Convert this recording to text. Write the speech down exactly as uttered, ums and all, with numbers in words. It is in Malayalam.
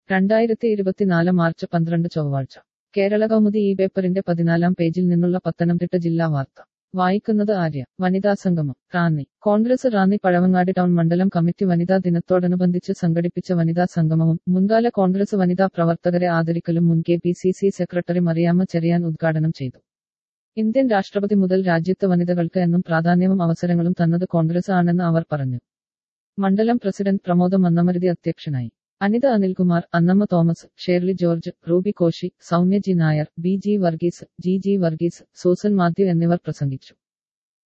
രണ്ടായിരത്തി ഇരുപത്തിനാല് മാർച്ച് പന്ത്രണ്ട് ചൊവ്വാഴ്ച കേരള കൗമുദി ഈ പേപ്പറിന്റെ പതിനാലാം പേജിൽ നിന്നുള്ള പത്തനംതിട്ട ജില്ലാ വാർത്ത വായിക്കുന്നത് ആര്യ. വനിതാ സംഗമം റാന്നി. കോൺഗ്രസ് റാന്നി പഴവങ്ങാടി ടൗൺ മണ്ഡലം കമ്മിറ്റി വനിതാ ദിനത്തോടനുബന്ധിച്ച് സംഘടിപ്പിച്ച വനിതാ സംഗമവും മുൻകാല കോൺഗ്രസ് വനിതാ പ്രവർത്തകരെ ആദരിക്കലും മുൻ K P C C secretary Mariamma Cherian ഉദ്ഘാടനം ചെയ്തു. ഇന്ത്യൻ രാഷ്ട്രപതി മുതൽ രാജ്യത്ത് വനിതകൾക്ക് എന്നും പ്രാധാന്യവും അവസരങ്ങളും തന്നത് കോൺഗ്രസ് ആണെന്ന് അവർ പറഞ്ഞു. മണ്ഡലം പ്രസിഡന്റ് പ്രമോദ മന്നമരുതി അധ്യക്ഷനായി. Anitha Anilkumar, Annamma Thomas, Shirley George, Ruby Koshy, Soumya G Nair, B G Varghese, G G Varghese, Susan Mathew എന്നിവർ പ്രസംഗിച്ചു.